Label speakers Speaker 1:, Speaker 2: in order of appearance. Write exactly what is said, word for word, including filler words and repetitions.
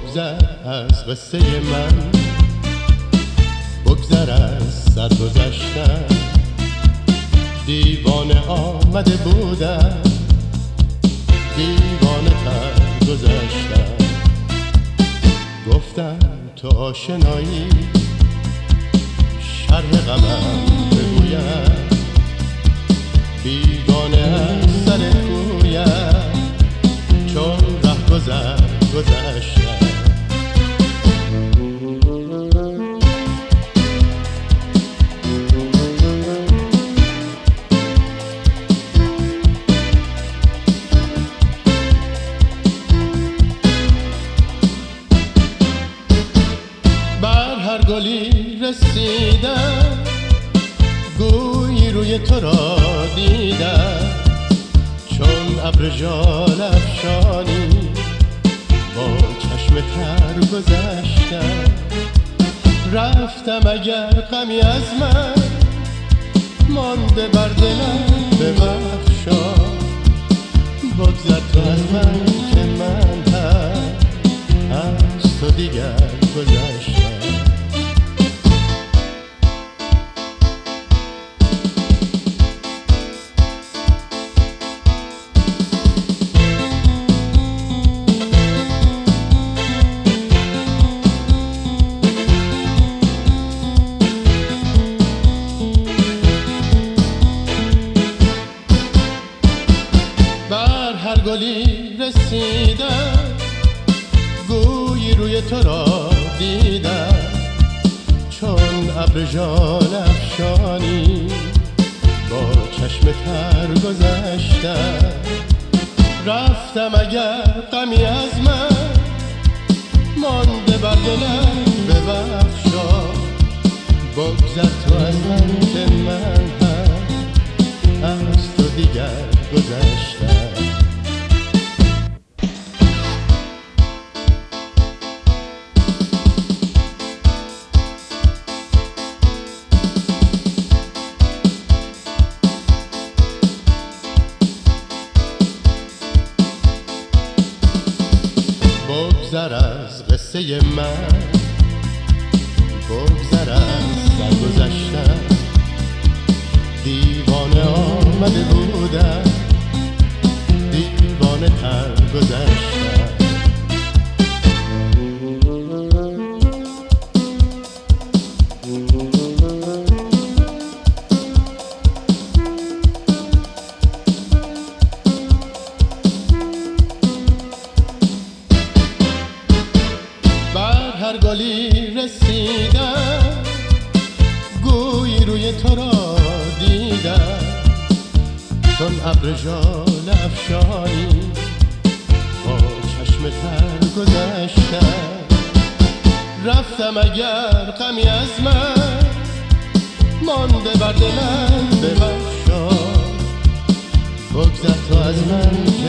Speaker 1: بگذر از قصه من، بگذر از سرگذشتن. دیوانه آمده بودم، دیوانه تر گذشتم. گفتم تو آشنایی، شرح غمم بگویم. بیگانه از سر کویم، چون ره گذر گذشتم. بر هر گلی رسیدم، گویی روی تو را دیدم. چون ابر ژال افشانی، با چشم تر گذشتم. رفتم اگر غمی از من مانده بر دلم، ببخشا. بگذر تو از من که من هم از تو دیگر گذشتم. بر هر گلی رسیدم، گویی روی تو را دیدم. چون ابر ژال افشانی، با چشم تر گذشتم. رفتم اگر غمی از من مانده بر دلم، ببخشا. بگذر تو از من که من هم از تو دیگر گذشتم. بگذر از قصه من، بگذر از سرگذشتن. دیوانه آمده بودم، دیوانه تر گذشتم. بر هر گلی رسیدم، گویی روی تو را دیدم. چون ابر ژال افشانی، با چشم تر گذشتم. رفتم اگر غمی از من مانده بر دلم، ببخشا. بگذر تو از من